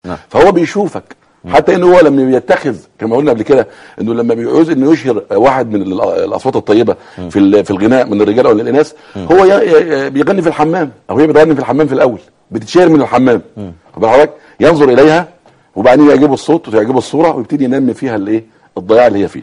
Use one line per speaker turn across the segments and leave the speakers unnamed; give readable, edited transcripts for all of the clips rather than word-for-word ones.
فهو بيشوفك حتى انه هو لما بيتخذ كما قلنا قبل كده انه لما بيعوز انه يشهر واحد من الاصوات الطيبه في الغناء من الرجال او الاناث، هو بيغني في الحمام او هي بتغني في الحمام في الاول، بتتشهر من الحمام، خد بالك، ينظر اليها وبعدين يعجبه الصوت وتعجبه الصوره ويبتدي ينمي فيها الايه الضياع اللي هي فيه.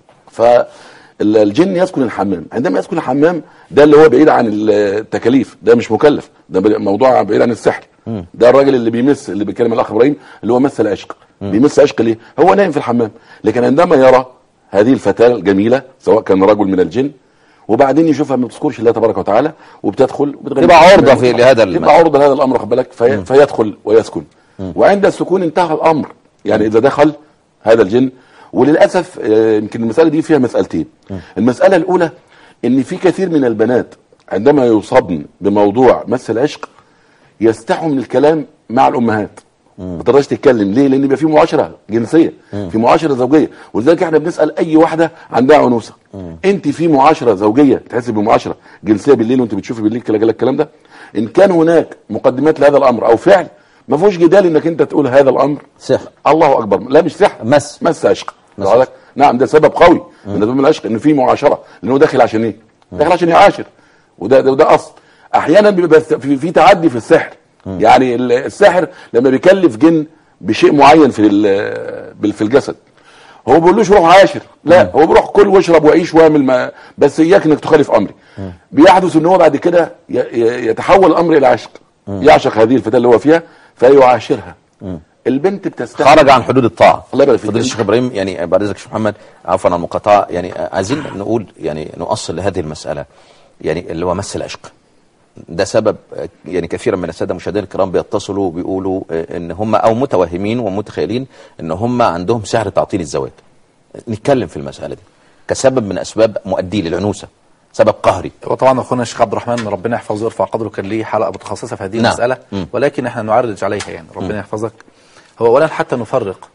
فالجن يسكن الحمام، عندما يسكن الحمام ده اللي هو بعيد عن التكاليف، ده مش مكلف، ده موضوع بعيد عن السحر. ده الراجل اللي بيمس، اللي بيتكلم الاخ ابراهيم، اللي هو مس العشق، بيمس عشق ليه؟ هو نايم في الحمام، لكن عندما يرى هذه الفتاه الجميله سواء كان رجل من الجن وبعدين يشوفها ما بتذكرش الله تبارك وتعالى وبتدخل
تبقى عرضه في لهذا
تبقى عرضه لهذا الامر، خد بالك، فيدخل ويسكن. وعند السكون انتهى الامر، يعني اذا دخل هذا الجن. وللاسف يمكن المساله دي فيها مسالتين. المساله الاولى ان في كثير من البنات عندما يصابن بموضوع مس العشق يستحوا من الكلام مع الامهات، ما تقدرش تتكلم. ليه؟ لان بيبقى في معاشره جنسيه، في معاشره زوجيه. ولذلك احنا بنسال اي واحده عندها عنوسه، انت في معاشره زوجيه تحسي بمعاشره جنسيه بالليل وانت بتشوفي بالليل الكلام ده؟ ان كان هناك مقدمات لهذا الامر او فعل، ما فيهوش جدال انك انت تقول هذا الامر
سحر.
الله اكبر، لا مش سحر، مس عشق. نعم، ده سبب قوي من اسباب العشق، ان في معاشره، لانه داخل عشان ايه؟ داخل عشان يعاشر، وده اصل. احيانا بيبقى في تعدي في السحر. يعني الساحر لما بيكلف جن بشيء معين في الجسد، هو ما بيقولوش روح عاشر، لا، هو بيروح كل واشرب وعيش واعمل، بس اياك انك تخالف امري. بيحدث ان هو بعد كده يتحول الامر الى عشق، يعشق هذه الفتاه اللي هو فيها فيعاشرها. البنت بتستحق،
خرج عن حدود الطاعه.
الله يبارك فيك.
فضيله الشيخ ابراهيم، يعني بعد اذنك شيخ محمد، عفوا عن المقاطعه، يعني عايزين نقول، يعني نؤصل لهذه المساله، يعني اللي هو مس العشق ده سبب. يعني كثيرا من الساده المشاهدين الكرام بيتصلوا وبيقولوا ان هم او متوهمين ومتخيلين ان هم عندهم سحر تعطيل الزواج. نتكلم في المساله دي كسبب من اسباب مؤديه للعنوسه، سبب قهري.
وطبعا اخونا الشيخ عبد الرحمن ربنا يحفظه ويرفع قدره كان ليه حلقه متخصصه في هذه المساله، ولكن احنا نعرج عليها، يعني ربنا يحفظك. هو اولا حتى نفرق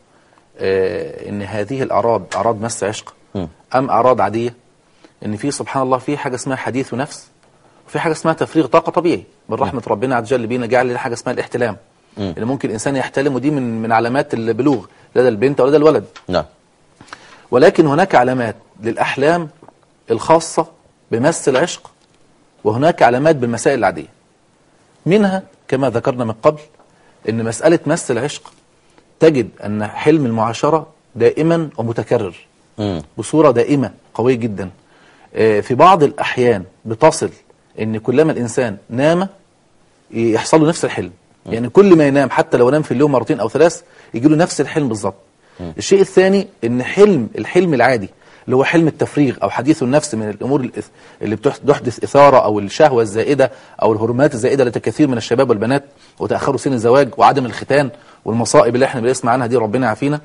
ان هذه الاعراض اعراض مس عشق ام اعراض عاديه. ان في سبحان الله في حاجه اسمها حديث نفس، وفي حاجه اسمها تفريغ طاقه طبيعي من رحمه ربنا عز وجل بينا، جعل لنا حاجه اسمها الاحتلام. اللي ممكن الانسان يحتلم، ودي من علامات البلوغ لدى البنت او لدى الولد.
نعم.
ولكن هناك علامات للاحلام الخاصه بمس العشق، وهناك علامات بالمسائل العاديه. منها كما ذكرنا من قبل ان مساله مس العشق تجد ان حلم المعاشره دائما ومتكرر بصوره دائمه قويه جدا. في بعض الاحيان بتصل ان كلما الانسان نام يحصل له نفس الحلم. يعني كل ما ينام حتى لو نام في اليوم مرتين او ثلاث يجي له نفس الحلم بالظبط. الشيء الثاني ان الحلم العادي اللي هو حلم التفريغ او حديث النفس من الامور اللي بتحدث اثاره او الشهوه الزائده او الهرمونات الزائده لكثير من الشباب والبنات وتاخروا سن الزواج وعدم الختان والمصائب اللي احنا بنسمع عنها دي، ربنا يعافينا.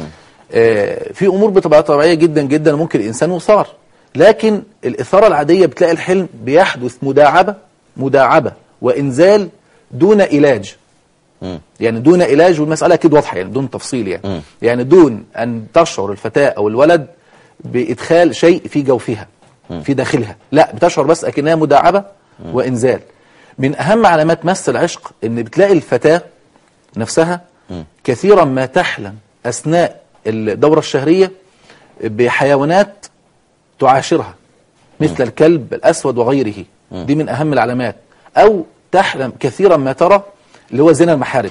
في امور بتبقى طبيعيه جدا جدا ممكن الانسان يثار، لكن الاثاره العاديه بتلاقي الحلم بيحدث مداعبه وانزال دون علاج. يعني دون علاج، والمساله اكيد واضحه يعني بدون تفصيل يعني. يعني دون ان تشعر الفتاه او الولد بادخال شيء في جوفها في داخلها، لا، بتشعر بس اكنها مداعبه وانزال. من اهم علامات مس العشق ان بتلاقي الفتاه نفسها كثيرا ما تحلم اثناء الدوره الشهريه بحيوانات تعاشرها مثل الكلب الاسود وغيره. دي من اهم العلامات. او تحلم كثيرا ما ترى اللي هو زنا المحارم.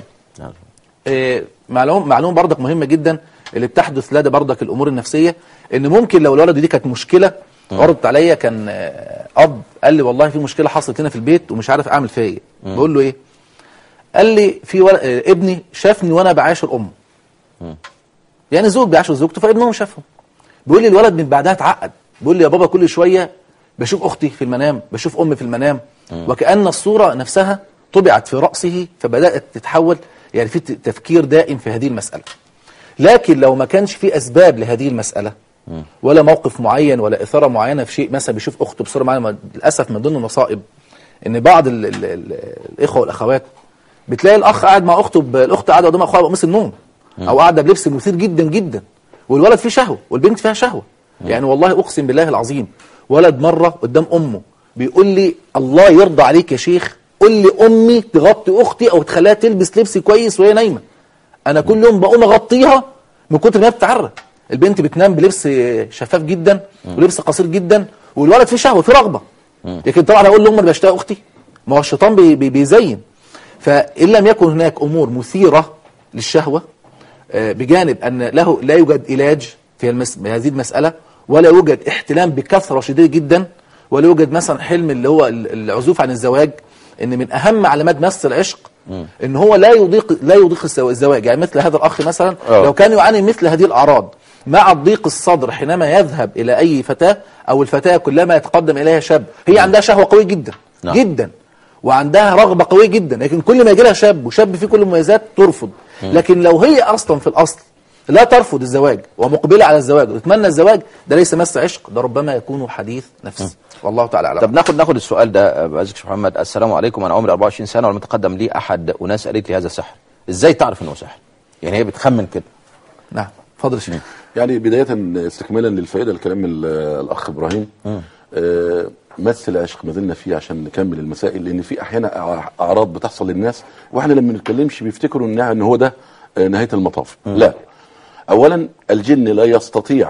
معلومه برضك مهمه جدا اللي بتحدث لدى برضك الامور النفسيه، ان ممكن لو الولد دي كانت مشكله عرضت عليا، كان اب قال لي والله في مشكله حصلت هنا في البيت ومش عارف اعمل فيها ايه. بقول له ايه؟ قال لي في ابني شافني وانا بعاشر امه. يعني زوج بيعاشر زوجته فابنهم شافهم. بيقول لي الولد من بعدها اتعقد، بيقول لي يا بابا كل شويه بشوف اختي في المنام، بشوف امي في المنام، وكأن الصوره نفسها طبعت في رأسه فبدأت تتحول، يعني في تفكير دائم في هذه المسألة. لكن لو ما كانش في أسباب لهذه المسألة ولا موقف معين ولا إثارة معينة في شيء، مثلا بيشوف أخته بصورة معينة، للأسف من ضمن المصائب إن بعض الإخوة والأخوات بتلاقي الأخ قاعد مع أخته، الأخت قاعدة قدام أخوها بقميص النوم أو قاعدة بلبس مثير جدا جدا، والولد فيه شهوة والبنت فيها شهوة. يعني والله أقسم بالله العظيم ولد مرة قدام أمه بيقول لي الله يرضى عليك يا شيخ، قل لي امي تغطي اختي او تخليها تلبس لبس كويس وهي نايمه. انا كل يوم بقوم اغطيها من كتر ما هي بتتعرى. البنت بتنام بلبس شفاف جدا ولبس قصير جدا، والولد فيه شهوه، فيه رغبه. لكن طبعا اقول لهم انا بشتاق اختي، ما هو الشيطان بيزين. فان لم يكن هناك امور مثيره للشهوه بجانب ان له لا يوجد علاج في هذه المساله، ولا يوجد احتلام بكثره شديده جدا، ولا يوجد مثلا حلم اللي هو العزوف عن الزواج. ان من اهم علامات مس العشق ان هو لا يضيق الزواج. يعني مثل هذا الاخ مثلا لو كان يعاني مثل هذه الاعراض مع ضيق الصدر حينما يذهب الى اي فتاه، او الفتاه كلما يتقدم اليها شاب هي عندها شهوه قويه جدا جدا وعندها رغبه قويه جدا، لكن كل ما يجي لها شاب وشاب فيه كل المميزات ترفض. لكن لو هي اصلا في الاصل لا ترفض الزواج ومقبله على الزواج وتتمنى الزواج، ده ليس مس عشق، ده ربما يكون حديث نفس. والله تعالى اعلم.
طب ناخد السؤال ده بعزك شيخ محمد. السلام عليكم، انا عمري 24 سنه ولم يتقدم لي احد اناس قالت لي هذا سحر. ازاي تعرف انه سحر؟ يعني هي بتخمن كده.
نعم اتفضل يا شيخ.
يعني بدايه استكمالا للفائده الكلام الاخ ابراهيم، مس العشق ما زلنا فيه عشان نكمل المسائل، لان في احيانا اعراض بتحصل للناس واحنا لما نتكلمش بيفتكروا ان هو ده نهايه المطاف. لا، اولا الجن لا يستطيع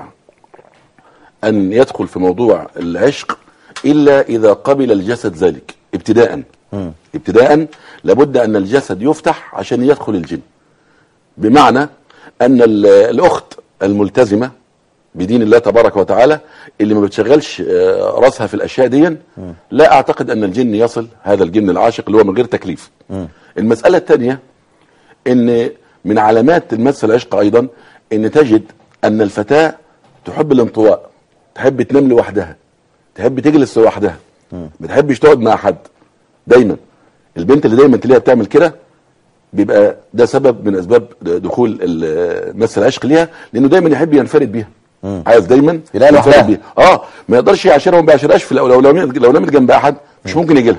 ان يدخل في موضوع العشق الا اذا قبل الجسد ذلك ابتداء. لابد ان الجسد يفتح عشان يدخل الجن. بمعنى ان الاخت الملتزمه بدين الله تبارك وتعالى اللي ما بتشغلش راسها في الاشياء دي، لا اعتقد ان الجن يصل هذا الجن العاشق اللي هو من غير تكليف. المساله الثانيه ان من علامات المس العشق ايضا ان تجد ان الفتاه تحب الانطواء، تحب تنام لوحدها، تحب تجلس لوحدها، ما بتحبش تقعد مع حد. دايما البنت اللي دايما تلاقيها بتعمل كده بيبقى ده سبب من اسباب دخول مس العشق ليها، لانه دايما يحب ينفرد بيها. عايز دايما ينفرد بيها. ما يقدرش يعاشرها وما بيعاشرهاش. لو نامت جنب احد مش ممكن يجي لها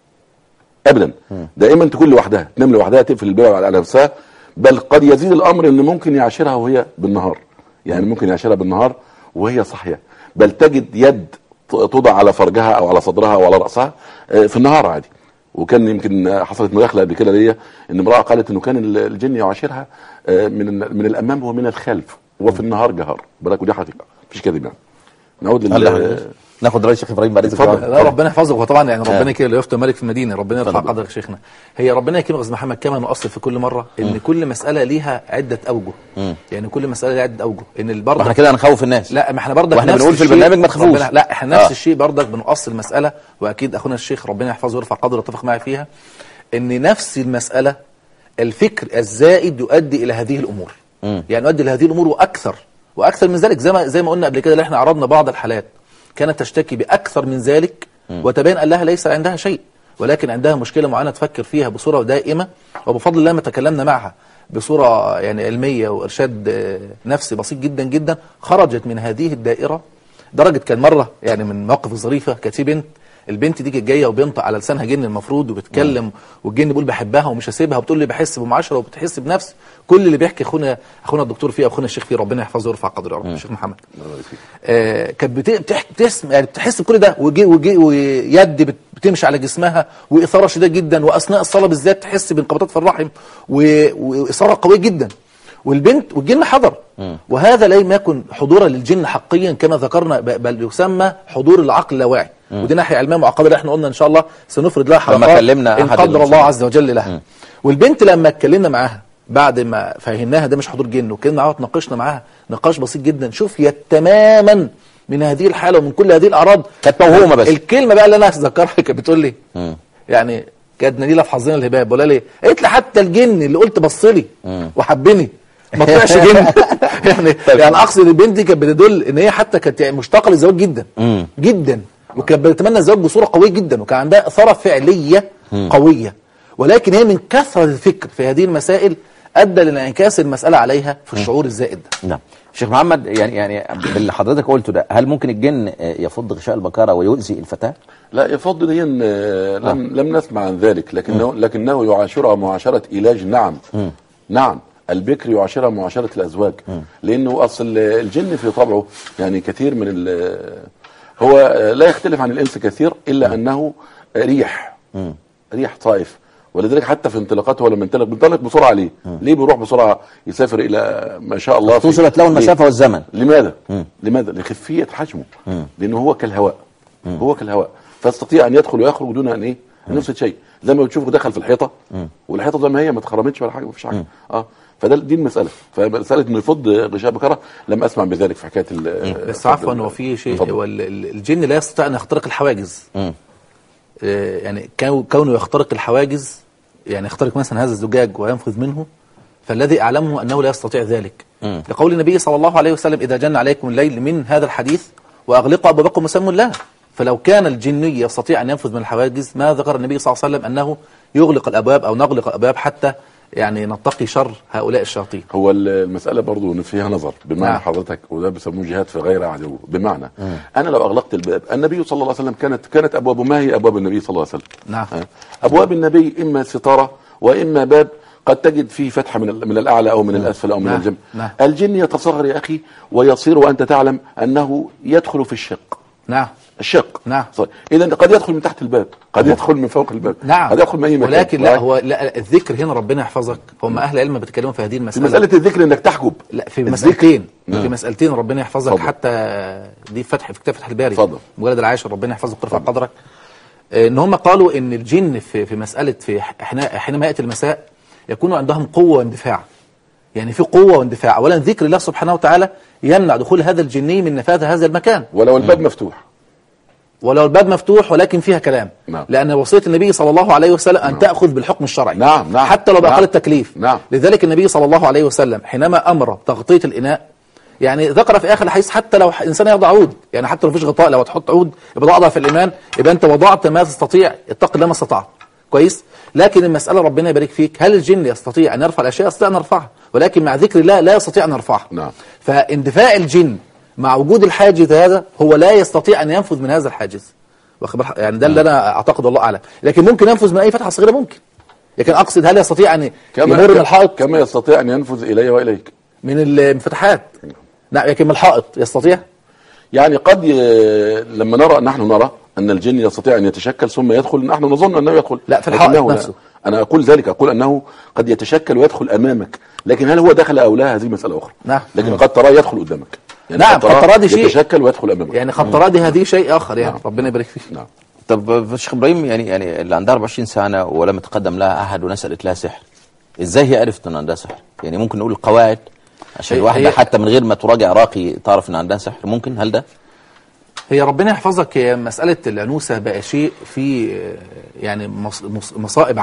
ابدا. دائما تكون لوحدها، تنام لوحدها، تقفل الباب على نفسها. بل قد يزيد الامر ان ممكن يعاشرها وهي بالنهار، يعني ممكن يعاشرها بالنهار وهي صاحيه. بل تجد يد توضع على فرجها او على صدرها او على راسها في النهار عادي. وكان يمكن حصلت مداخله قبل كده ليا ان امراه قالت انه كان الجن يعاشرها من الامام ومن الخلف وفي النهار جهار. بالك ودي حقيقه مفيش كذب. يعني نعود
ناخد راي الشيخ ابراهيم بعد
اذنك. لا ربنا يحفظك. وطبعا يعني ربنا كده لا يفتى ملك في المدينه، ربنا يرفع قدرك شيخنا. هي ربنا يكرمك يا استاذ محمد. كما نؤصل في كل مره ان كل مساله ليها عده اوجه. يعني كل مساله ليها عده اوجه. ان برضه
احنا كده هنخوف الناس.
لا، ما احنا برضه
واحنا بنقول في البرنامج ما تخافوش.
لا احنا نفس الشيء برضه بنؤصل المساله، واكيد اخونا الشيخ ربنا يحفظه ويرفع قدره يتفق معي فيها، ان نفس المساله الفكر الزائد يؤدي الى هذه الامور. يعني يؤدي الى هذه الامور واكثر من ذلك. زي ما قلنا قبل كده، اللي احنا عرضنا بعض الحالات كانت تشتكي باكثر من ذلك، وتبين ان لها ليس عندها شيء، ولكن عندها مشكله معينه تفكر فيها بصوره دائمه، وبفضل الله ما تكلمنا معها بصوره يعني علميه وارشاد نفسي بسيط جدا جدا، خرجت من هذه الدائره. درجه كان مره يعني من مواقف ظريفه، كانت في البنت دي كانت جايه وبينطق على لسانها جن المفروض وبتتكلم، والجن بيقول بحبها ومش هسيبها، وبتقول لي بحس بمعاشره وبتحس بنفس كل اللي بيحكي اخونا الدكتور فيه، اخونا الشيخ فيه، ربنا يحفظه ويرفع قدره يا رب. الشيخ محمد كانت يعني بتحس بكل ده، ويد بتمشي على جسمها، واثاره شديده جدا، واثناء الصلاه بالذات تحس بانقباضات في الرحم واثاره قويه جدا. والجن حضر، وهذا لم يكن حضورا للجن حقيا كما ذكرنا، بل يسمى حضور العقل اللاواعي. ودي ناحيه علميه معقده اللي احنا قلنا ان شاء الله سنفرد لها حلقات ان قدر الله عز وجل لها. والبنت لما اتكلمنا معاها بعد ما فهمناها ده مش حضور جن، وكلمنا معاها وتناقشنا معاها نقاش بسيط جدا، شفيت تماما من هذه الحاله ومن كل هذه الاعراض.
كانت موهومه. بس
الكلمه بقى اللي انا اتذكرها كانت بتقول لي يعني كانت نيله في حظنا الهباب، ولا ليه؟ قالت لي حتى الجن اللي قلت بص لي وحبني ما طلعش جن. يعني اقصد البنت دي كانت بتدل ان هي حتى كانت مشتاقه للزواج جدا جدا، وكانت بتتمنى الزواج بصوره قويه جدا، وكان عندها اثاره فعليه قويه، ولكن هي من كثره الفكر في هذه المسائل ادى لانعكاس المساله عليها في الشعور الزائد ده.
نعم. شيخ محمد، يعني باللي حضرتك قلته ده، هل ممكن الجن يفض غشاء البكاره ويؤذي الفتاه؟
لا، يفض دي لم نسمع عن ذلك، لكنه يعاشرها معاشره علاج. نعم البكر يعاشرها معاشره الازواج، لانه اصل الجن في طبعه يعني كثير من هو لا يختلف عن الانس كثير، الا انه ريح طائف، ولذلك حتى في انطلاقاته لما بينطلق بسرعه ليه؟ ليه بيروح بسرعه يسافر الى ما شاء الله
توصلت له المسافه والزمن.
لماذا؟ لماذا؟ لخفيه حجمه، لانه هو كالهواء. هو كالهواء، فيستطيع ان يدخل ويخرج دون ان ايه؟ ان يفسد شيء. زي ما بتشوفه دخل في الحيطه والحيطه زي ما هي ما اتخرمتش ولا حاجه، ما فيش حاجه. دي المساله. فمساله انه يفض غشاء بكره لم اسمع بذلك في حكايه
بس عفوا هو في شيء، هو الجن لا يستطيع ان يخترق الحواجز. يعني كونه يخترق الحواجز، يعني يخترق مثلا هذا الزجاج وينفذ منه، فالذي اعلمه انه لا يستطيع ذلك. لقول النبي صلى الله عليه وسلم: اذا جن عليكم الليل، من هذا الحديث: واغلقوا ابوابكم وسموا الله. فلو كان الجني يستطيع ان ينفذ من الحواجز، ما ذكر النبي صلى الله عليه وسلم انه يغلق الابواب او نغلق الابواب حتى يعني نتقي شر هؤلاء الشياطين. هو
المساله برضو ان فيها نظر، بمعنى حضرتك، وده بيسموه جهاد في غير عدو. بمعنى انا لو اغلقت الباب، النبي صلى الله عليه وسلم كانت ابوابه ما هي ابواب النبي صلى الله عليه وسلم؟ ابواب النبي اما ستاره واما باب قد تجد فيه فتحه من الاعلى او من الاسفل او من الجنب. الجن يتصغر يا اخي ويصير، وانت تعلم انه يدخل في الشق. الشق. اذا قد يدخل من تحت الباب، قد يدخل من فوق الباب، قد يدخل من اي مكان.
ولكن لا الذكر هنا ربنا يحفظك، هم اهل العلم بيتكلموا في هذه المساله.
مساله الذكر انك تحجب.
لا، في مسألتين. في مسألتين ربنا يحفظك. فضل. حتى دي في كتاب فتح الباري مجلد العاشر، ربنا يحفظك ويرفع قدرك. ان هم قالوا ان الجن في مساله حينما ياتي المساء يكون عندهم قوه واندفاع. يعني في قوه واندفاع. اولا ذكر الله سبحانه وتعالى يمنع دخول هذا الجني من نفاذ هذا المكان
ولو الباب مفتوح.
ولكن فيها كلام. لأن وصية النبي صلى الله عليه وسلم أن تأخذ بالحكم الشرعي. حتى لو بأقل التكليف. لذلك النبي صلى الله عليه وسلم حينما أمر تغطية الإناء، يعني ذكر في آخر الحديث حتى لو إنسان يضع عود، يعني حتى لو فيش غطاء، لو تحط عود يبقى أضعف الإيمان، يبقى أنت وضعت ما تستطيع، اتق الله ما استطعت. كويس. لكن المسألة ربنا يبارك فيك، هل الجن يستطيع أن يرفع الأشياء؟ يستطيع أن يرفعها، ولكن مع ذكر الله لا يستطيع أن يرفعها. فاندفاع الجن مع وجود الحاجز هذا هو لا يستطيع أن ينفذ من هذا الحاجز. يعني ده اللي أنا أعتقد، والله أعلم. لكن ممكن ينفذ من أي فتحة صغيرة، ممكن. لكن أقصد هل يستطيع أن يمر من الحائط
كما يستطيع أن ينفذ إلي وإليك
من الفتحات؟ نعم. لكن من الحائط يستطيع.
يعني لما نحن نرى أن الجن يستطيع أن يتشكل ثم يدخل، نحن نظن أنه يدخل.
لا، في الحائط نفسه.
أنا أقول ذلك، أقول أنه قد يتشكل ويدخل أمامك، لكن هل هو دخل أو لا هذه مسألة أخرى. لكن قد تراه يدخل قدامك.
يعني قد تراه دي شيء
يتشكل ويدخل أمامك.
يعني قد تراه هذه شيء آخر. يعني ربنا يبارك فيك.
طب شيخ إبراهيم، يعني اللي عندها 24 سنة ولم يتقدم لها أحد وناس قالت لها سحر، إزاي هي عرفت أن عندها سحر؟ يعني ممكن نقول القواعد عشان الواحدة حتى من غير ما تراجع راقي تعرف أن عندها سحر، ممكن؟ هل ده؟
هي ربنا يحفظك، هي مسألة الأنوثة بقى شيء في يعني مصائب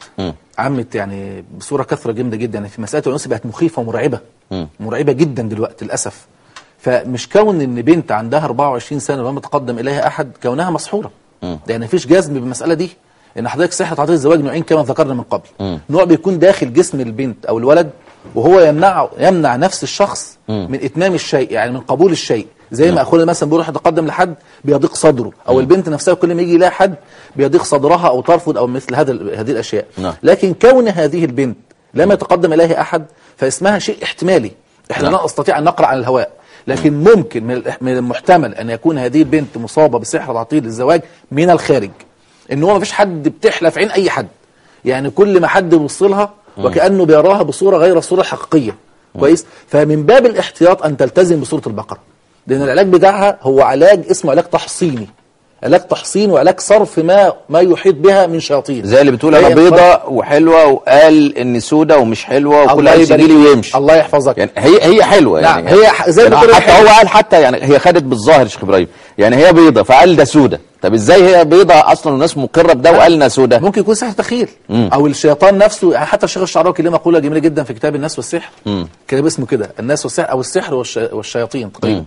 عمت يعني بصورة كثرة جامدة جدا. يعني في مسألة الأنوثة بقت مخيفة ومرعبة، مرعبة جدا دلوقتي للأسف. فمش كون ان بنت عندها 24 سنة ولم يتقدم اليها احد كونها مسحورة. يعني مفيش جزم بالمسألة دي. ان حضرتك سحر تعطيل الزواج نوعين كما ذكرنا من قبل. نوع بيكون داخل جسم البنت او الولد وهو يمنع نفس الشخص من اتمام الشيء، يعني من قبول الشيء. زي ما اخونا مثلا بيروح يتقدم لحد بيضيق صدره، او البنت نفسها كل ما يجي يلاقي حد بيضيق صدرها او ترفض او مثل هذه الاشياء. لكن كون هذه البنت لم يتقدم اليها احد فاسمها شيء احتمالي. احنا لا نستطيع ان نقرأ عن الهواء، لكن ممكن من المحتمل ان يكون هذه البنت مصابة بسحر تعطيل الزواج من الخارج. ان هو ما فيش حد بتحلى في عين اي حد، يعني كل ما حد بيوصلها وكأنه بيراها بصورة غير الصورة الحقيقية. كويس. فمن باب الاحتياط ان تلتزم بسورة البقرة، لان العلاج بتاعها هو علاج اسمه علاج تحصيني، علاج تحصين وعلاج صرف ما يحيط بها من شياطين.
زي اللي بتقول انا بيضة وحلوة وقال ان سودة ومش حلوة وكل عايز يجي لي ويمشي.
الله يحفظك.
يعني هي حلوة.
نعم.
يعني
هي زي ما
حتى هو قال، حتى يعني هي خدت بالظاهر يا شيخ ابراهيم، يعني هي بيضة فقال ده سودة. طب ازاي هي بيضة اصلا والناس مقرة بده وقالنا سودة؟
ممكن يكون سحر تخيل او الشيطان نفسه. يعني حتى الشيخ الشعراوي كلمة مقولة جميلة جدا في كتاب الناس والسحر، كتاب اسمه كده الناس والسحر او السحر والشياطين تقريبا.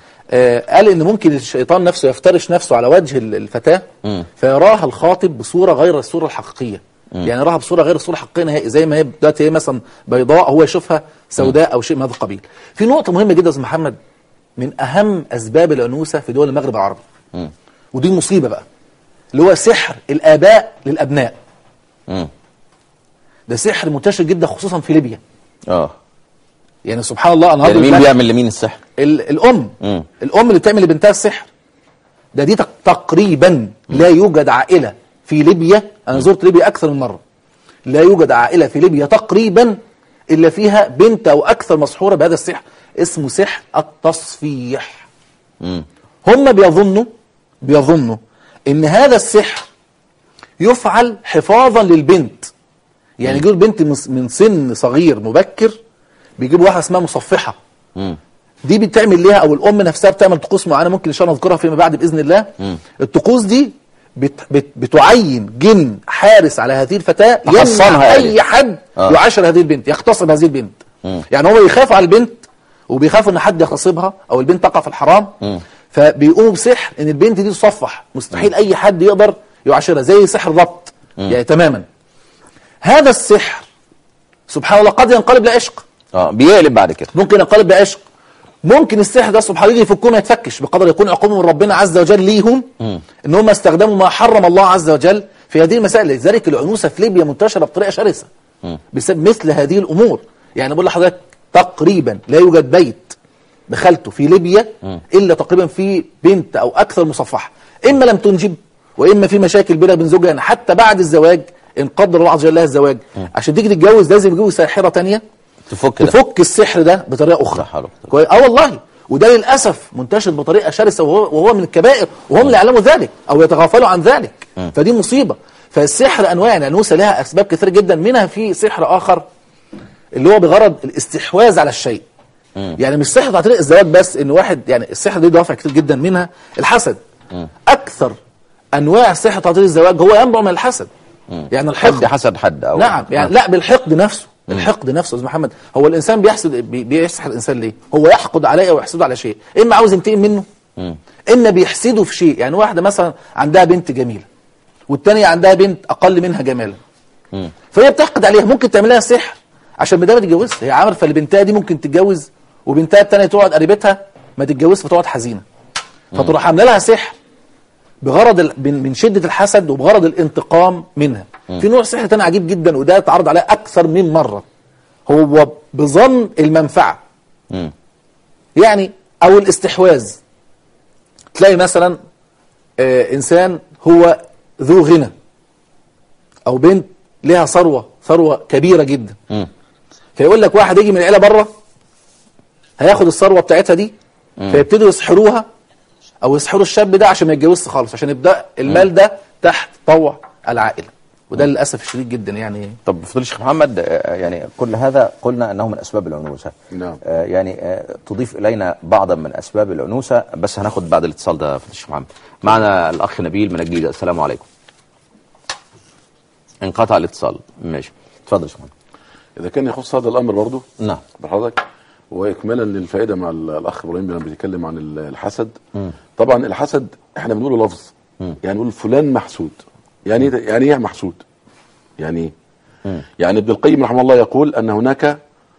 قال ان ممكن الشيطان نفسه يفترش نفسه على وجه الفتاة فيراها الخاطب بصورة غير الصورة الحقيقية. يعني يراها بصورة غير الصورة الحقيقية، زي ما هي دلوقتي هي مثلا بيضاء هو يشوفها سوداء او شيء من هذا القبيل. في نقطة مهمة جدا يا استاذ محمد، من اهم اسباب الانوثة في دول المغرب العربي، ودي مصيبة بقى، اللي هو سحر الاباء للابناء. ده سحر منتشر جدا خصوصا في ليبيا. يعني سبحان الله.
يعني مين بيعمل لمين السحر؟
الام اللي بتعمل لبنتها السحر. دي تقريبا لا يوجد عائلة في ليبيا، انا زرت ليبيا اكثر من مرة، لا يوجد عائلة في ليبيا تقريبا إلا فيها بنت أو أكثر مسحورة بهذا السحر، اسمه سحر التصفيح. هم بيظنوا إن هذا السحر يفعل حفاظا للبنت. يعني يجيبوا البنت من سن صغير مبكر، بيجيبوا واحدة اسمها مصفحة. دي بتعمل ليها، أو الأم نفسها بتعمل طقوس معينة ممكن إن شاء الله نذكرها فيما بعد بإذن الله. الطقوس دي بتعين جن حارس على هذه الفتاة يمنع أي حد يعاشر هذه البنت، يغتصب هذه البنت. يعني هو يخاف على البنت وبيخافوا ان حد يغتصبها او البنت تقع في الحرام، فبيقوموا بسحر ان البنت دي تصفح، مستحيل اي حد يقدر يعاشرها، زي سحر ضبط يعني تماما. هذا السحر سبحان الله قد ينقلب لعشق،
بيقلب بعد كده،
ممكن ينقلب لعشق. ممكن السحر ده سبحان الله يفكهم، ما يتفكش بقدر يكون عقوبه من ربنا عز وجل ليهم ان هم استخدموا ما حرم الله عز وجل في هذه المسائل. لذلك العنوسه في ليبيا منتشره بطريقه شرسه بسبب مثل هذه الامور. يعني بقول لحضرتك تقريبا لا يوجد بيت دخلته في ليبيا الا تقريبا في بنت او اكثر مصفحه، اما لم تنجب واما في مشاكل بينها وبين زوجها. يعني حتى بعد الزواج ان قدر الله عز وجل لها الزواج، عشان تيجي تتجوز لازم يجيبوا ساحره ثانيه تفك السحر ده بطريقه اخرى. والله وده للاسف منتشر بطريقه شرسه، وهو من الكبائر، وهم لا يعلموا ذلك او يتغافلوا عن ذلك. فدي مصيبه. فالسحر انواع، العنوسه لها اسباب كثيره جدا، منها في سحر اخر اللي هو بغرض الاستحواذ على الشيء. يعني مش سحر عن طريق الزواج بس، ان واحد يعني السحر دي دوافع كتير جدا، منها الحسد. اكثر انواع السحر عن طريق الزواج هو ينبع من الحسد. يعني الحقد،
حسد حد او
نعم يعني لا بالحقد نفسه. الحقد نفسه استاذ محمد، هو الانسان بيسحر الانسان ليه؟ هو يحقد عليه او يحسده على شيء، اما عاوز ينتقم منه، اما بيحسده في شيء. يعني واحده مثلا عندها بنت جميله والثانيه عندها بنت اقل منها جمالا، فهي بتحقد عليها، ممكن تعمل لها سحر عشان بدها ما تتجوزها. هي عارفه لبنتها دي ممكن تتجوز، وبنتها الثانيه تقعد قريبتها ما تتجوزش فتقعد حزينه، فتروح عامله لها سحر بغرض من شده الحسد وبغرض الانتقام منها. في نوع سحر ثاني عجيب جدا، وده اتعرض عليه اكثر من مره، هو بظن المنفعه. يعني او الاستحواذ. تلاقي مثلا انسان هو ذو غنى، او بنت لها ثروه كبيره جدا، فيقول لك واحد يجي من العيله بره هياخد الثروه بتاعتها دي، فيبتدوا يسحروها او يسحروا الشاب ده عشان ما يتجوزش خالص، عشان يبدا المال ده تحت طوع العائله. وده للاسف الشديد جدا. يعني
طب فضيلة الشيخ محمد، يعني كل هذا قلنا انه من اسباب العنوسه.
نعم.
يعني تضيف الينا بعضا من اسباب العنوسه، بس هناخد بعد الاتصال ده فضيلة الشيخ محمد. معنا الاخ نبيل من الجيزه. السلام عليكم. انقطع الاتصال. ماشي، اتفضل يا شيخ محمد.
اذا كان يخص هذا الامر برضه،
نعم
بحضرتك، واكمالا للفائده مع الاخ ابراهيم لما بيتكلم عن الحسد. طبعا الحسد احنا بنقوله لفظ، يعني نقول فلان محسود. يعني ايه محسود؟ يعني يعني ابن القيم رحمه الله يقول ان هناك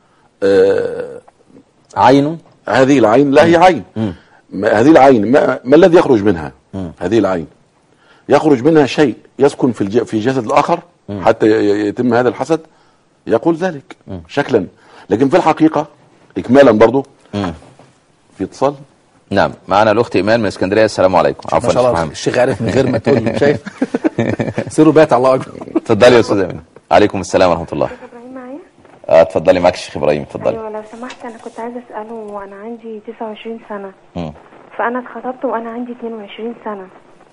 عين،
هذه العين لا هي عين. هذه العين ما الذي يخرج منها؟ هذه العين يخرج منها شيء يسكن في جسد الاخر حتى يتم هذا الحسد، يقول ذلك شكلا، لكن في الحقيقه اكمالا برضه. في اتصال.
نعم، معنا الاخت ايمان من اسكندريه. السلام عليكم.
عفوا ما شاء الله الشيخ عارف من غير ما تقول. شايف سيروا بات. الله اكبر.
اتفضلي يا استاذ ايمان. عليكم السلام ورحمه الله.
ابراهيم معايا؟
اتفضلي معاك الشيخ ابراهيم. اتفضلي.
ايوه لو سمحت، انا كنت عايزه اساله، وانا عندي 29 سنه. فانا اتخطبت وانا عندي 22 سنه،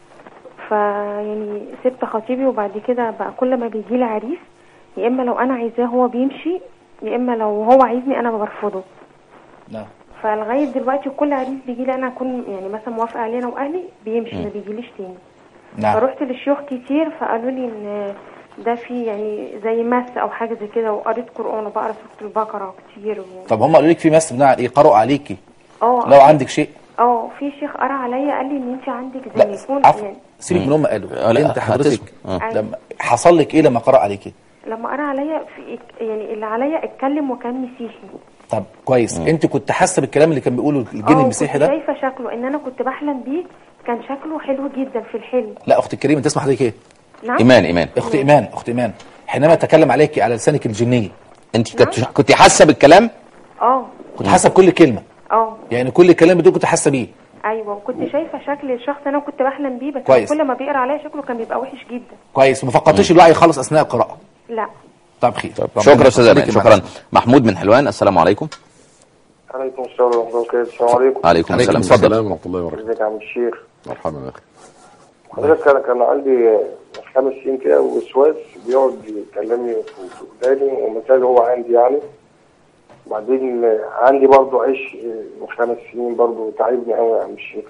فيعني سبت خطيبي، وبعد كده بقى كل ما بيجي لي عريس، يا اما لو انا عايزاه هو بيمشي، يا اما لو هو عايزني انا برفضه.
نعم.
فلغايه دلوقتي كل عريس بيجي لي انا اكون يعني مثلا موافقه عليه انا واهلي، بيمشي ما بيجيليش تاني.
نعم.
فروحت للشيوخ كتير، فقالوا لي ان ده في يعني زي مس او حاجه زي كده، وقريت قران وبقرا سوره البقره كتير
طب هم قالوا لك في مس بناء على ايه؟ قرأوا عليكي لو عندك شيء؟
في شيخ قرأ عليا قال لي ان انت عندك زي
لا
يكون
يعني سيبك من هم قالوا. انت حضرتك لما حصل لك ايه لما قرأ عليكي؟
لما قرأ عليا في يعني اللي عليا اتكلم وكان مسيحي.
طب كويس. انت كنت حاسه بالكلام اللي كان بيقوله الجن المسيحي ده؟
كنت شايفه شكله، ان انا كنت بحلم بيه، كان شكله حلو جدا في الحلم.
لا اختي الكريمه، انت اسمع حضرتك ايه؟
نعم.
ايمان.
اخت ايمان حينما تكلم عليك على لسانك الجنيه،
انت كنت حاسه بالكلام؟
كنت حاسه بكل كلمه؟ يعني كل كلام بتقول كنت حاسه بيه؟
ايوه، وكنت شايفه شكل الشخص انا كنت بحلم بيه، بس
كويس.
كل ما بيقرا عليا شكله كان بيبقى وحش جدا.
كويس. ما فقدتش الوعي خالص اثناء القراءه؟
لا.
طب خير.
شكرا استاذ امان، شكرا. محمود من حلوان، السلام عليكم.
عليكم السلام ورحمه الله وبركاته. السلام عليكم.
عليكم السلام، اتفضل.
السلام ورحمه الله وبركاته.
ازيك يا عم الشيخ؟
مرحبا يا اخي.
حضرتك انا كان عندي 5 سنين كده وسواس بيقعد يكلمني في وداني ومثال هو عندي يعني. وبعدين عندي برضه عيش من 5 سنين برضه تعبني قوي يا عم الشيخ.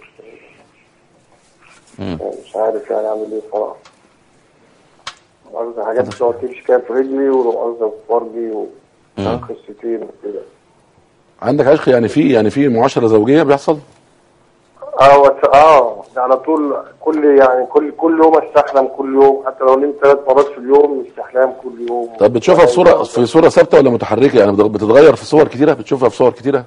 مش عارف يعني اعمل ايه بصراحه. قصدي حاجات بتقعد تمشي كده في رجلي وقصدي في فرجي وقصتين وكده.
عندك عشق يعني في معاشره زوجيه بيحصل؟
على طول كل يوم استحلم، كل يوم حتى لو نمت 3 مرات في اليوم استحلام كل يوم.
طب بتشوفها في صوره ثابته ولا متحركه؟ يعني بتتغير في صور كتيره؟ بتشوفها في صور كتيره؟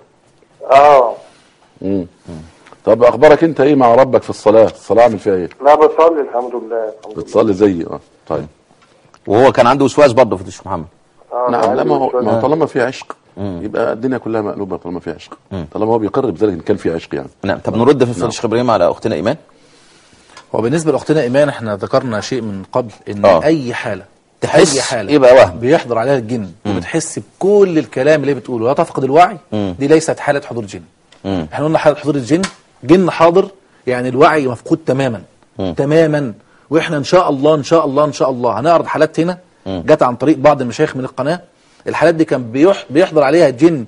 طب اخبارك انت ايه مع ربك في الصلاه عامل فيها ايه؟
لا بصلي الحمد لله.
بتصلي زيي؟ طيب.
وهو كان عنده وسواس برضه في الشيخ محمد؟
نعم. لا ما هو طالما في عشق يبقى الدنيا كلها مقلوبه. طالما في عشق، طالما هو بيقر بذلك ان كان في عشق يعني.
نعم. طب نرد في الشيخ ابراهيم على اختنا ايمان.
هو بالنسبه لاختنا ايمان احنا ذكرنا شيء من قبل ان اي حاله
تحس يبقى وهم
بيحضر عليها الجن وبتحس بكل الكلام اللي بتقوله ولا تفقد الوعي، دي ليست حاله حضور جن. احنا قلنا حاله حضور الجن جن حاضر يعني الوعي مفقود تماما تماما. واحنا ان شاء الله هنعرض حالات هنا جت عن طريق بعض المشايخ من القناه. الحالات دي كان بيحضر عليها جن،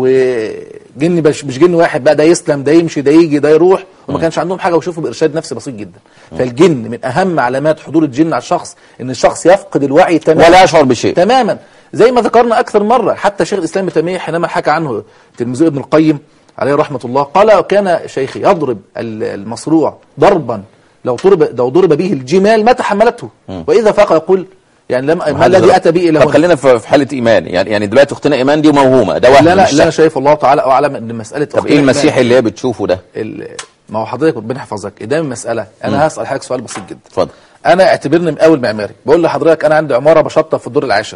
وجن مش جن واحد بقى، ده يسلم ده يمشي ده يجي ده يروح، وما كانش عندهم حاجه ويشوفوا بارشاد نفسي بسيط جدا. فالجن من اهم علامات حضور الجن على الشخص ان الشخص يفقد الوعي تماما
ولا يشعر بشيء
تماما، زي ما ذكرنا اكثر مره. حتى شيخ الاسلام ابن تيميه حينما حكى عنه تلميذه ابن القيم عليه رحمه الله قال كان شيخي يضرب المصروع ضربا لو ضرب به الجمال ما تحملته، واذا فاق يقول يعني ما الذي اتى به الى هنا.
طب خلينا في حاله ايمان، يعني دلوقتي اختنا ايمان دي موهومه، ده وهم.
لا انا شايف الله تعالى اعلم ان مساله.
طب ايه المسيحي اللي هي بتشوفه ده؟
ما هو حضرتك ربنا يحفظك قدام المساله. انا هسال حضرتك سؤال بسيط جدا.
اتفضل.
انا اعتبرني مقاول معماري، بقول لحضرتك انا عندي عماره بشطب في الدور العاشر.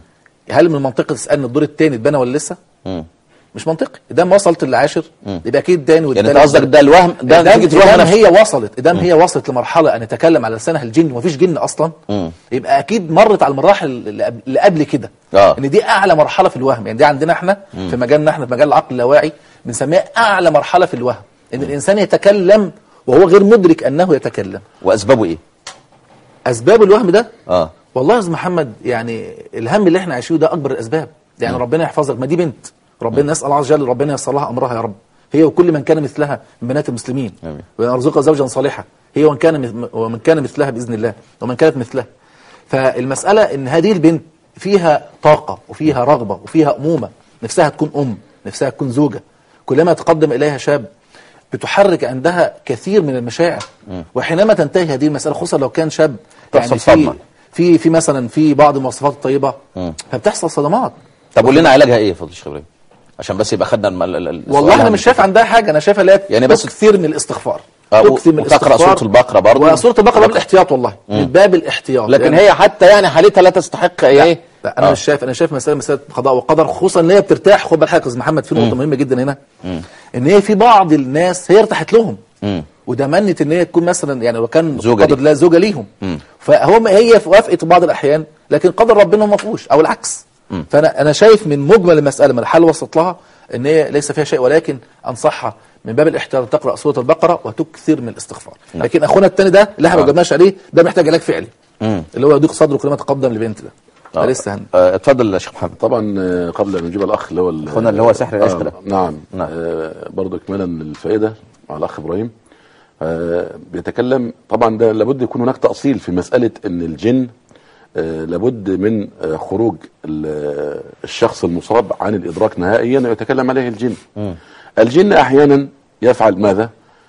هل من المنطقي تسالني الدور الثاني اتبنى ولا لسه؟ مش منطقي. ادام وصلت للعاشر يبقى اكيد تاني والتاني.
يعني انت قصدك ده الوهم، ده نتيجه الوهم نفسه. ادام هي وصلت لمرحله ان يتكلم على لسانها الجن ومفيش جن اصلا، يبقى اكيد مرت على المراحل اللي قبل كده. ان دي اعلى مرحله في الوهم. يعني دي عندنا احنا في مجالنا، احنا في مجال العقل اللاواعي بنسميها اعلى مرحله في الوهم، ان الانسان يتكلم وهو غير مدرك انه يتكلم. واسبابه ايه؟
اسباب الوهم ده والله يا استاذ محمد يعني الهم اللي احنا عايشينه ده اكبر الاسباب. يعني ربنا يحفظك، ما دي بنت ربنا نسال الله عز وجل ربنا ييسر لها امرها يا رب، هي وكل من كان مثلها من بنات المسلمين، ويرزقها زوجا صالحا، هي ومن كان مثلها باذن الله ومن كانت مثلها. فالمساله ان هذه البنت فيها طاقه وفيها رغبه وفيها امومه، نفسها تكون نفسها تكون زوجه. كلما تقدم اليها شاب بتحرك عندها كثير من المشاعر، وحينما تنتهي هذه المساله خصوصا لو كان شاب يعني في مثلا في بعض المواصفات الطيبه فبتحصل صدمات.
طب قول لنا علاجها ايه يا فضل الشيخ ابراهيم عشان بس يبقى خدنا
والله انا مش شايف عندها حاجه. انا شايفها لا يعني بس كثير من الاستغفار، تكثر من الاستغفار،
سوره البقره برضه،
وسوره البقره بالاحتياط والله من باب الاحتياط.
لكن يعني هي حتى يعني حالتها لا تستحق ايه.
لا انا مش شايف. انا شايف مساله قضاء وقدر، خصوصا ان هي بترتاح. خد بالك يا استاذ محمد في نقطه مهمه جدا هنا، ان هي في بعض الناس هي ارتاحت لهم وده منت ان هي تكون مثلا يعني لو كان قدر الله زوجه ليهم، هي وافقت في بعض الاحيان، لكن قدر ربنا ما فيهوش او العكس. فانا شايف من مجمل المساله من الحل وصلت لها ان هي ليس فيها شيء، ولكن انصحها من باب الاحتياط تقرا سوره البقره وتكثر من الاستغفار. لكن اخونا الثاني ده اللي احنا ما جبناش عليه ده محتاج علاج فعلي، اللي هو يضيق صدره كلما تقدم لبنت ده. لسه
اتفضل يا شيخ محمد.
طبعا قبل ان نجيب الاخ اللي هو
اخونا اللي هو سحر العشق ده.
نعم. برضه اكمالا للفائده مع الاخ ابراهيم بيتكلم. طبعا ده لابد يكون هناك تاصيل في مساله ان الجن لابد من خروج الشخص المصاب عن الادراك نهائيا ويتكلم عليه الجن. الجن احيانا يفعل ماذا؟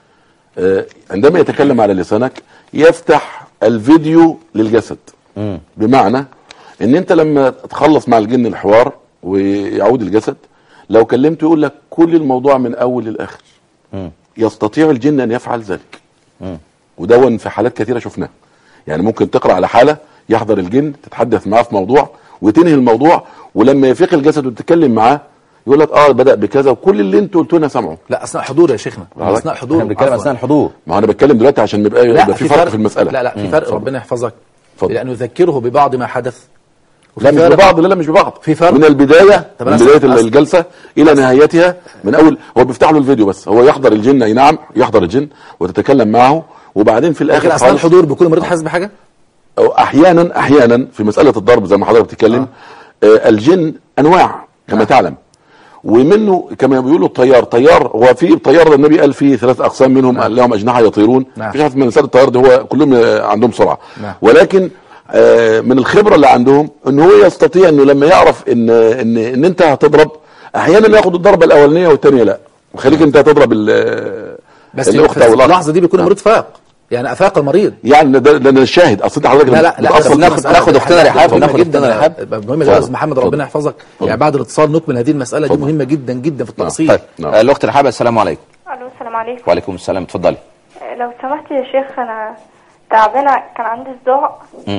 عندما يتكلم على لسانك يفتح الفيديو للجسد، بمعنى ان انت لما تخلص مع الجن الحوار ويعود الجسد لو كلمته يقول لك كل الموضوع من اول للاخر. يستطيع الجن ان يفعل ذلك، ودون في حالات كثيره شفناها. يعني ممكن تقرا على حاله يحضر الجن تتحدث معاه في موضوع وتنهي الموضوع، ولما يفيق الجسد وتتكلم معاه يقول لك بدا بكذا وكل اللي انتوا قلتوه انا سامعه.
لا اثناء حضور يا شيخنا، اثناء حضور.
احنا بنتكلم اثناء الحضور.
ما انا بتكلم دلوقتي عشان يبقى في فرق في المساله.
لا في فرق. ربنا يحفظك. لانه يذكره ببعض ما حدث
لا مش ببعض، لا مش ببعض،
في فرق
من البدايه،
طب
من بدايه الجلسه الى نهايتها، من اول هو بيفتح له الفيديو بس، هو يحضر الجن، اي نعم يحضر الجن وتتكلم معه، وبعدين في الاخر
لكن اثناء الحضور بيكون المريض حاسس بحاجه؟
أو احيانا في مساله الضرب زي ما حضرتك بتتكلم، الجن انواع كما تعلم، ومنه كما بيقولوا طيار هو في طيار، النبي قال فيه 3 اقسام، منهم لهم اجنحه يطيرون، مفيش حد من مساله الطيار ده هو كلهم عندهم سرعه، ولكن من الخبره اللي عندهم ان هو يستطيع انه لما يعرف ان انت هتضرب، احيانا ياخد الضربه الاولانيه والثانيه لا، وخليك انت هتضرب
بس
الاخت او الاخ.
اللحظه دي بيكون المريض فاق، يعني افاق المريض،
يعني ده الشاهد اصل حضرتك
لا
ناخد اختنا رحاب، ناخد اختنا رحاب.
مهم يا استاذ محمد، ربنا يحفظك. يعني بعد الاتصال نكمل هذه المساله دي، مهمه جدا جدا في التأصيل.
طيب الاخت رحاب، السلام عليكم.
الو السلام عليكم.
وعليكم السلام، اتفضلي.
لو سمحت يا شيخ، انا تعبانه، كان عندي صداع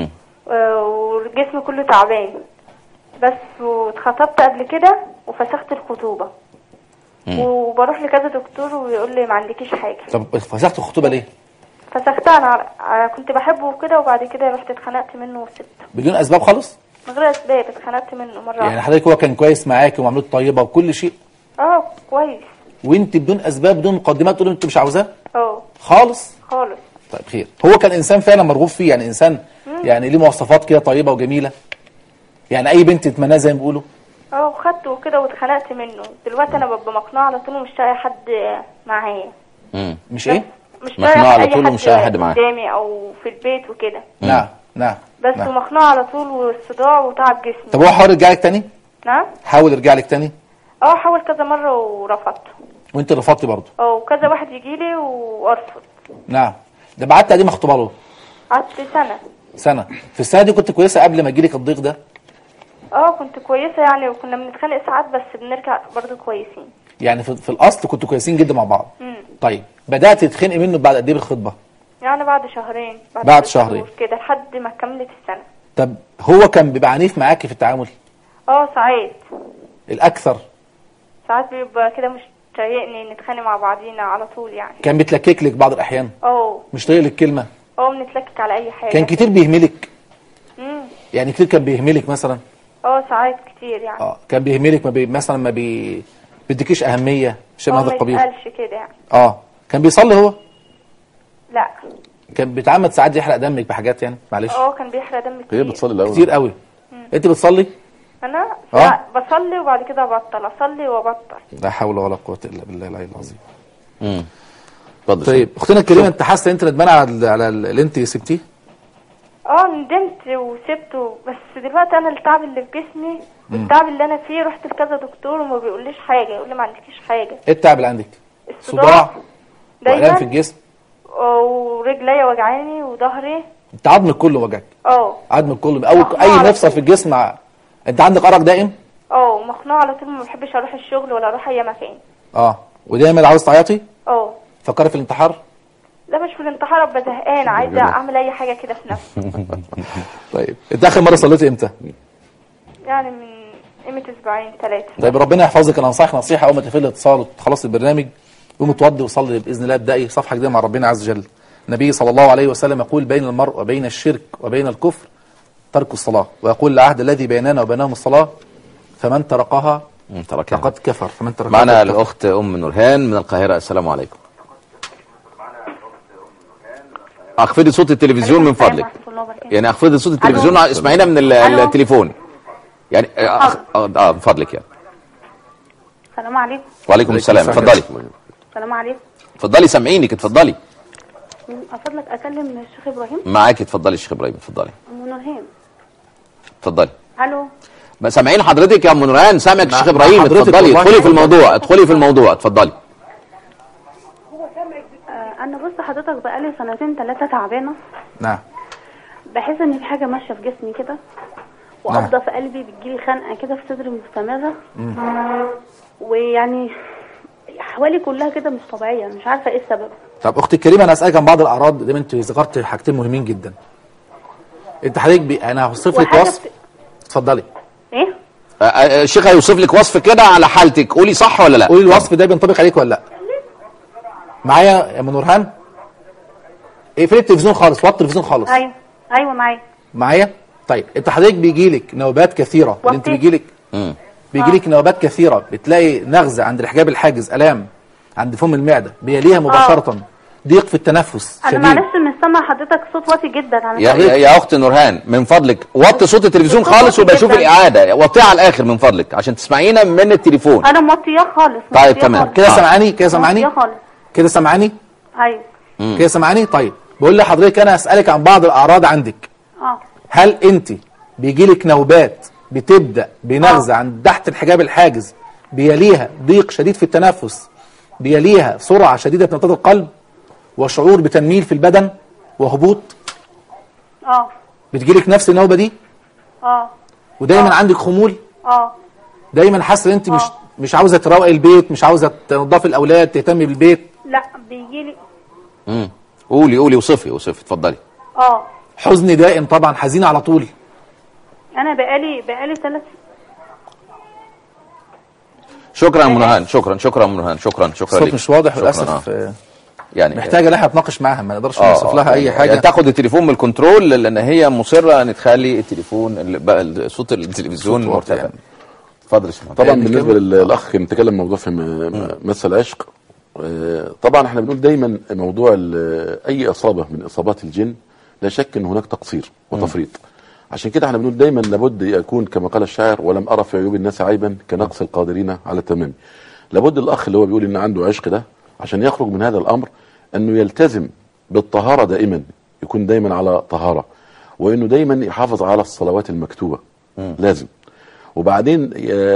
والجسم كله تعبان بس، واتخطبت قبل كده وفسخت الخطوبه، وبروح لكذا دكتور ويقول لي ما عندكيش حاجه.
طب فسخت الخطوبه ليه؟
فسختها انا كنت بحبه وكده، وبعد كده رحت اتخنقت منه وسبته
بدون اسباب خالص؟
من غير اسباب، اتخنقت منه مره.
يعني حضرتك هو كان كويس معاكي ومعاملته طيبه وكل شيء؟
كويس. وانت
بدون اسباب، بدون مقدمات تقول انت مش عاوزاه؟
خالص.
طيب خير. هو كان انسان فعلا مرغوب فيه، يعني انسان يعني ليه مواصفات كده طيبه وجميله، يعني اي بنت تتمناه زي ما بيقولوا؟
وخدته وكده واتخنقت منه. دلوقتي انا ببقى مقنعه على طول ومش لاقي حد معايا.
مش ايه؟
مش
مقنعه على طول ومش لاقي حد معايا
قدامي او في البيت وكده.
نعم
بس ومقنعه على طول، والصداع وتعب جسمي.
طب هو حاول يرجع لك تاني؟
نعم
حاول يرجع لك تاني؟
حاول كذا مره ورفضته.
وانت رفضتي برضه؟
وكذا واحد يجي لي وارفض.
نعم. ده بعدت قد ايه مخطوبه له؟
قعدت سنه.
في السنه دي كنت كويسه قبل ما يجيلك الضيق ده؟
كنت كويسه يعني، وكنا بنتخانق ساعات بس بنرجع برضه كويسين.
يعني في الاصل كنتوا كويسين جدا مع بعض. طيب بدات تتخانقي منه بعد قد ايه بالخطبه؟
يعني بعد شهرين.
بعد شهرين
كده لحد ما كملت السنه.
طب هو كان بيبقى عنيف معاكي في التعامل؟
ساعات.
الاكثر؟
ساعات بيبقى كده مش طايقني، نتخانق مع بعضينا على طول يعني.
كان بيتلكك لك بعض الاحيان؟ مش طايق لك كلمه؟
بنتلكك على اي حاجه.
كان كتير بيهملك؟ يعني كتير كان بيهملك مثلا؟
ساعات كتير يعني.
كان بيهملك، مثلا ما بيديكيش اهميه شيء من هذا القبيل؟
ما يسالش كده يعني.
كان بيصلي هو؟
لا.
كان بيتعمد ساعات يحرق دمك بحاجات يعني؟ معلش.
كان بيحرق دمك كتير.
هي بتصلي الاول
كتير قوي. انت بتصلي؟
انا بصلي وبعد كده ابطل، اصلي وابطل.
لا حول ولا قوه الا بالله العلي العظيم.
اتفضل.
طيب اختنا الكريمه، انت حاسه انت ندمانه على اللي انت سبتيه؟
ندمت وسبته، بس دلوقتي انا التعب اللي في جسمي والتعب اللي انا فيه، رحت لكذا دكتور وما بيقوليش حاجه، يقول لي ما عندكيش حاجه.
ايه التعب اللي عندك؟
صداع
والام في الجسم،
ورجليا وجعاني وظهري.
انت عظمك كله وجعك؟ عظمك كله اي مفصل في الجسم انت عندك ارق دائم؟
مخنوقه على طول، ما بحبش اروح الشغل ولا اروح اي مكان.
ودايما عاوز تعيطي؟ فكري في الانتحار؟
لا مش في الانتحار، ابقى زهقان عايزه اعمل اي حاجه كده في نفسي.
طيب انت اخر مره صليتي امتى؟
يعني من قيمه اسبوعين 3.
طيب ربنا يحفظك. انا انصحك نصيحه، اول ما تقفلي الاتصال وتخلص البرنامج قومي اتوضي وصلي باذن الله، ابدأي صفحه جديده مع ربنا عز وجل. النبي صلى الله عليه وسلم يقول بين المرء وبين الشرك وبين الكفر ترك الصلاه، ويقول العهد الذي بيننا وبينهم الصلاه، فمن تركها فقد كفر. فمن تركها
معنا الاخت ام نورهان من القاهره، السلام عليكم. اخفضي صوت التلفزيون من فضلك، يعني اخفضي صوت التلفزيون، اسمعينا من التليفون يعني. من فضلك يعني.
السلام عليكم.
وعليكم السلام، اتفضلي.
السلام عليكم.
اتفضلي سامعينك، اتفضلي.
افضلك اكلم الشيخ ابراهيم؟
معاكي، اتفضلي الشيخ ابراهيم، اتفضلي.
ام نورهان.
اتفضلي.
الو.
ما سامعين حضرتك يا ام نورهان؟ سامعك الشيخ ابراهيم، اتفضلي ادخلي في الموضوع، ادخلي في الموضوع، اتفضلي.
انا بص حضرتك بقالي 2 3 تعبانه.
نعم.
بحس ان في حاجه ماشيه في جسمي كده، وقبضه في قلبي، بتجيلي خنقه كده في صدري مستمره. ويعني احوالي كلها كده مش طبيعيه، مش عارفه ايه السبب.
طب اختي الكريمه، انا اسالك عن بعض الاعراض دي، انت ذكرت حاجتين مهمين جدا. انت حضرتك انا هوصف لك وصف. اتفضلي.
ايه؟
الشيخ هيوصف لك وصف كده على حالتك، قولي صح ولا لا؟
قولي الوصف ده بينطبق عليك ولا لا. معايا يا ام نورهان؟ اقفلي التلفزيون خالص، وطي التلفزيون خالص.
ايوه معايا.
معايا؟ طيب انت حضرتك بيجي لك نوبات كثيره اللي انت بيجي لك نوبات كثيره، بتلاقي نغزه عند الحجاب الحاجز، الام عند فم المعده، بيليها مباشره ضيق في التنفس
انا
شديد.
معلش مش سامع حضرتك، صوت واطي جدا على
يا اخت نورهان من فضلك وطي صوت التلفزيون
صوت
خالص
واطي
وبشوف
جداً.
الاعاده، وطيها على الاخر من فضلك عشان تسمعينا من التليفون.
انا موطياه خالص.
طيب
موطياه
تمام.
خالص.
كده سامعاني؟ كده سامعاني؟
موطياه خالص.
كده سامعاني؟
ايوه.
كده سامعاني؟ طيب بقول لحضرتك انا اسالك عن بعض الاعراض عندك. هل انت بيجي لك نوبات بتبدا بنغزه عند تحت الحجاب الحاجز، بيليها ضيق شديد في التنفس، بيليها سرعه شديده في نبضات القلب، وشعور بتنميل في البدن وهبوط؟ بتجيلك نفس النوبه دي؟ ودايما عندك خمول؟ دايما حاسه ان انت مش عاوزه تروقي البيت، مش عاوزه تنظفي الاولاد، تهتمي بالبيت؟
لا بيجيلي.
قولي وصفي اتفضلي.
حزن دائم طبعا، حزينه على طول؟
انا بقالي 3.
شكرا يا منهان، شكرا يا منهان، شكرا
الصوت
ليك.
مش واضح للاسف.
يعني
محتاجه ان احنا نتناقش معاها، ما نقدرش نوصف لها اي حاجه.
يعني تاخد التليفون من الكنترول لان هي مصره ان تخلي التليفون بقى صوت التلفزيون مرتفع. يعني. اتفضل يا شيخ.
طبعا بالنسبه للاخ كان بيتكلم موضوع في مس العشق. طبعا احنا بنقول دايما موضوع اي اصابه من اصابات الجن لا شك ان هناك تقصير وتفريط. عشان كده احنا بنقول دايما لابد يكون كما قال الشاعر: ولم ارى في عيوب الناس عيبا كنقص القادرين على التمام. لابد الاخ اللي هو بيقول ان عنده عشق ده عشان يخرج من هذا الامر انه يلتزم بالطهاره دائما، يكون دايما على طهاره، وانه دايما يحافظ على الصلوات المكتوبه. لازم. وبعدين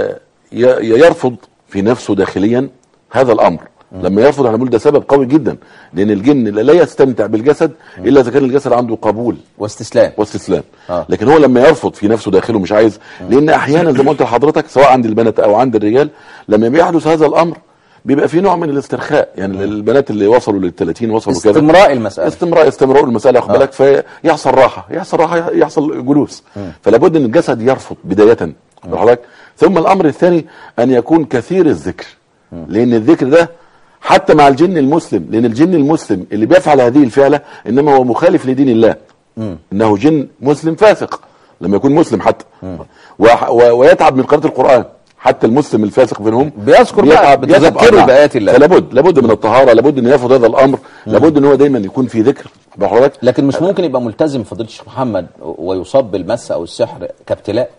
يرفض في نفسه داخليا هذا الامر. لما يرفض احنا بنقول ده سبب قوي جدا، لان الجن لا يستمتع بالجسد الا اذا كان الجسد عنده قبول واستسلام. لكن هو لما يرفض في نفسه داخله مش عايز، لان احيانا زي ما قلت لحضرتك سواء عند البنات او عند الرجال لما بيحدث هذا الامر بيبقى في نوع من الاسترخاء. يعني البنات اللي وصلوا لل30 وصلوا كده استمراء المساله واخد بالك، فيحصل راحه يحصل جلوس. فلا بد ان الجسد يرفض بدايه حضرتك. ثم الامر الثاني ان يكون كثير الذكر، لان الذكر ده حتى مع الجن المسلم، لان الجن المسلم اللي بيفعل هذه الفعله انما هو مخالف لدين الله. انه جن مسلم فاسق لما يكون مسلم حتى ويتعب من قراءه القران. حتى المسلم الفاسق بينهم
بتذكره بآيات الله.
لابد من الطهاره، لابد ان ياخذ هذا الامر، لابد ان هو دايما يكون في ذكر.
لكن مش ممكن يبقى ملتزم فضيله الشيخ محمد ويصاب بالمس او السحر كابتلاء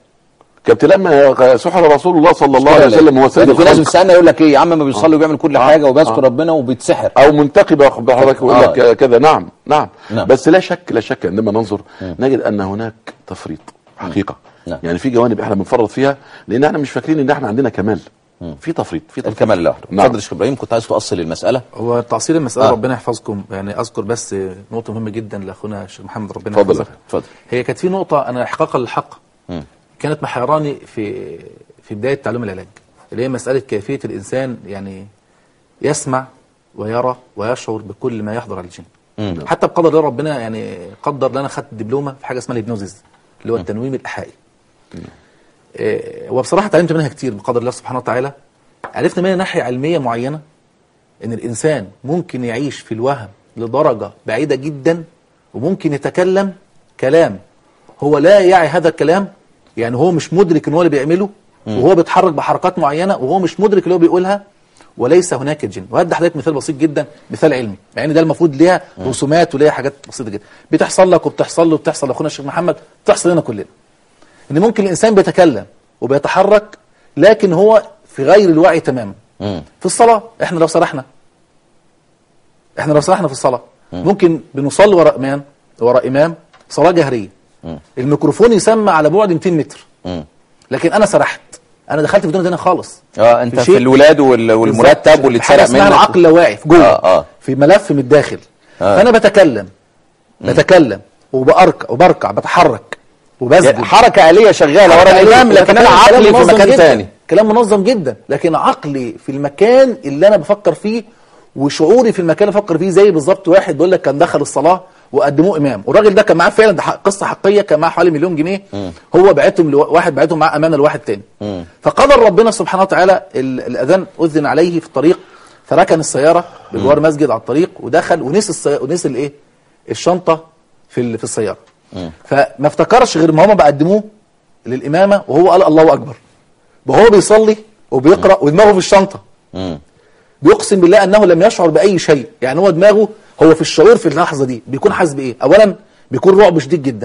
ما سحر رسول الله صلى الله عليه وسلم هو سيد
الخلق. في ناس بتستنى يقول لك ايه يا عم ما بيصلي وبيعمل كل حاجه وبيذكر ربنا وبيتسحر
او منتقب حضرتك يقول لك كذا. نعم. بس لا شك عندما ننظر نجد ان هناك تفريط حقيقه. يعني في جوانب احنا بنفرط فيها لان احنا مش فاكرين ان احنا عندنا كمال. في تفريط
الكمال لوحده. اتفضل يا شيخ ابراهيم، كنت عايز تؤصل المساله.
هو تأصيل المساله ربنا يحفظكم. يعني اذكر بس نقطه مهمه جدا لاخونا الشيخ محمد ربنا يحفظه.
اتفضل.
هي كانت في نقطه انا احقاقا للحق كانت محيراني في بدايه تعلم العلاج، اللي هي مساله كيفيه الانسان يعني يسمع ويرى ويشعر بكل ما يحضر على الجن. حتى بقدر الله ربنا يعني قدر لنا خدت دبلومه في حاجه اسمها الهيبنوزيس اللي هو التنويم الايحائي. وبصراحه اتعلمت منها كتير بقدر الله سبحانه وتعالى. عرفنا منها ناحيه علميه معينه ان الانسان ممكن يعيش في الوهم لدرجه بعيده جدا، وممكن يتكلم كلام هو لا يعي هذا الكلام، يعني هو مش مدرك ان هو اللي بيعمله، وهو بيتحرك بحركات معينه وهو مش مدرك اللي هو بيقولها، وليس هناك جن. وهدي حضرتك مثال بسيط جدا، مثال علمي، يعني ده المفروض ليها رسومات وليها حاجات بسيطه جدا بتحصل لك وبتحصل له وبتحصل لاخونا الشيخ محمد، بتحصل لنا كلنا. ان ممكن الانسان بيتكلم وبيتحرك لكن هو في غير الوعي تماما. في الصلاه احنا لو سرحنا في الصلاه ممكن بنصلي وراء امام صلاه جهريه، الميكروفون يسمع على بعد 200 متر، لكن انا سرحت، انا دخلت في دون ثانيه خالص.
انت في الولاد والمرتب واللي اتسرق منك،
العقل اللاواعي في جوه في ملف من الداخل. فانا بتكلم وبركع بتحرك وبسجد،
يعني حركه آلية شغاله ورا الامام، لكن انا عقلي في مكان ثاني.
كلام منظم جدا، لكن عقلي في المكان اللي انا بفكر فيه، وشعوري في المكان اللي بفكر فيه. زي بالظبط واحد بيقول لك كان دخل الصلاه وقدموه امام، والراجل ده كان معاه فعلا، ده قصه حقيقيه، كان معاه حوالي 1,000,000 جنيه. هو بعتهم لواحد، بعتهم معاه امانه لواحد تاني. فقدر ربنا سبحانه وتعالى الاذان اذن عليه في الطريق، فركن السياره بجوار مسجد على الطريق ودخل ونسي الايه الشنطه في السياره. فما افتكرش غير ما هم بقدموه للامامه وهو قال الله اكبر، وهو بيصلي وبيقرا ودماغه في الشنطه. بيقسم بالله انه لم يشعر باي شيء، يعني هو دماغه هو في الشعور في اللحظه دي بيكون حاسس بايه؟ اولا بيكون رعب شديد جدا،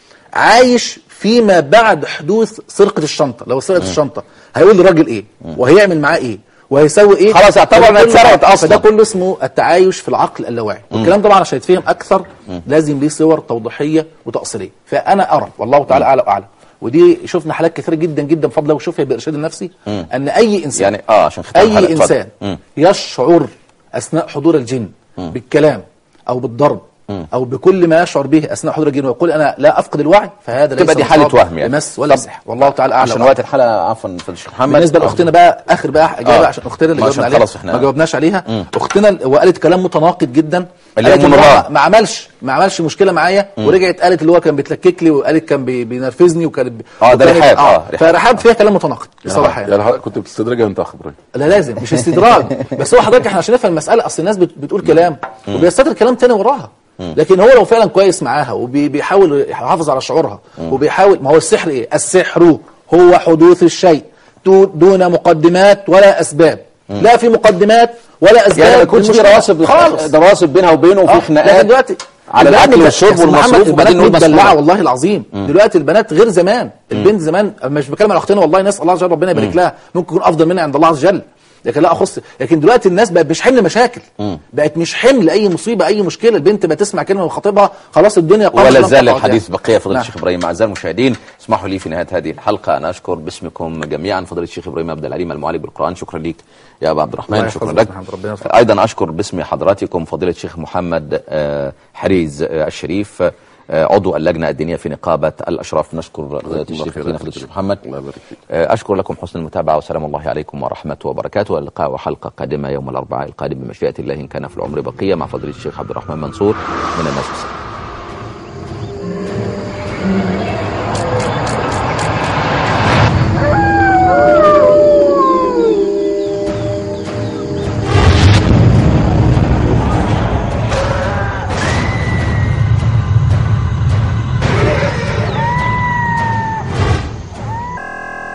عايش فيما بعد حدوث سرقه الشنطه. لو سرقت الشنطه هيقول للراجل ايه وهيعمل معاه ايه وهيسوي ايه،
خلاص اعتبر انها اتسرقت اصلا.
فده كله اسمه التعايش في العقل اللاواعي. والكلام طبعا عشان يتفهم اكثر لازم ليه صور توضيحيه وتاصيليه. فانا ارى والله تعالى اعلى واعلم، ودي شفنا حالات كثيره جدا جدا بفضل الله وشوفها بارشاد النفسي، ان اي انسان
يعني عشان
اي انسان يشعر اثناء حضور الجن بالكلام او بالضرب او بكل ما يشعر به اثناء حضور الجن ويقول انا لا افقد الوعي، فهذا ليس
تبقى دي حاله وهم يعني
مس ولا سحر. والله تعالى اعلم.
عشان وقت الحلقه عفوا في الشيخ محمد،
بالنسبه لاختنا بقى اخر بقى اجابه عشان اختنا اللي جاوبنا عليها ما جاوبناش عليها. اختنا وقالت كلام متناقض جدا، قالت ما عملش مشكله معايا ورجعت قالت اللي هو كان بيتلكك لي وقالت كان بينرفزني وكان
ده رحاب.
فرحاب فيها كلام متناقض بصراحه
يعني كنت بتستدرجها انت اخ ابراهيم؟
لا لازم مش استدراج بس هو حضرتك احنا عشان نفهم المساله، اصل الناس بتقول كلام وبيستتر كلام تاني وراها، لكن هو لو فعلا كويس معاها وبيحاول يحافظ على شعورها وبيحاول، ما هو السحر ايه؟ السحر هو حدوث الشيء دون مقدمات ولا اسباب. لا في مقدمات ولا اسباب،
يعني ما يكونش في رواسب بينها وبينه وفي خناقات
دلوقتي
على الاكل والشرب والمصروف
وبعدين نقول مدلعه والله العظيم. دلوقتي البنات غير زمان، البنت زمان مش بتكلم على اختنا والله نسال الله عز وجل ربنا يبارك لها ممكن يكون افضل منها عند الله عز وجل، لكن لا اخص. لكن دلوقتي الناس بقت مش حمل مشاكل، بقت مش حمل اي مصيبه اي مشكله، البنت بقت تسمع كلمه من خطيبها خلاص الدنيا قامت.
ولا زال الحديث بقيه. فضيله الشيخ ابراهيم. اعزائي المشاهدين اسمحوا لي في نهايه هذه الحلقه ان اشكر باسمكم جميعا فضيله الشيخ ابراهيم عبد العليم المعالج بالقران. شكرا لك يا ابا عبد الرحمن، شكرا لك. ايضا اشكر باسم حضراتكم فضيله الشيخ محمد حريز الشريف عضو اللجنة الدينية في نقابة الأشراف. نشكر فضيلة الشيخ محمد. أشكر لكم حسن المتابعة وسلام الله عليكم ورحمة وبركاته. اللقاء وحلقة قادمة يوم الأربعاء القادم بمشيئة الله إن كان في العمر بقية مع فضيلة الشيخ عبد الرحمن منصور من الناس.